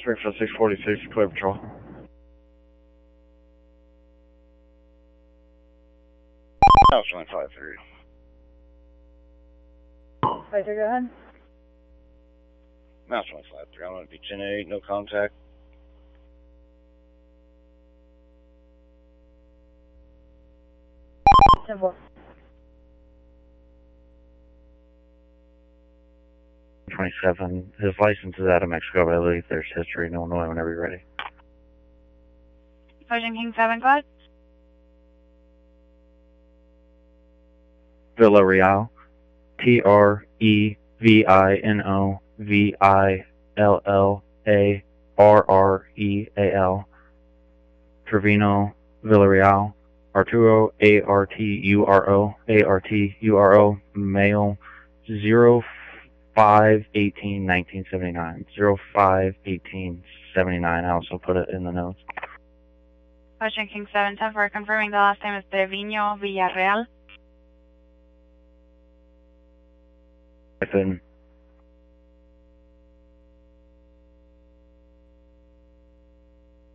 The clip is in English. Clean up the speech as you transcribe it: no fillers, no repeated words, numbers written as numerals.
Springfield 646, clear patrol. House 153. 53, go ahead. Mouse 153, I'm going to be 10-8, no contact. Simple. 27. His license is out of Mexico, but I believe there's history in Illinois whenever you're ready. Ocean King 7, go ahead. Villarreal. TREVINNOVILLARREAL. Trevino Villarreal. Arturo, ARTURO, male, 05/18/1979. 05/18/79. I also put it in the notes. Ocean King 7-10 for confirming the last name is Trevino Villarreal. I've been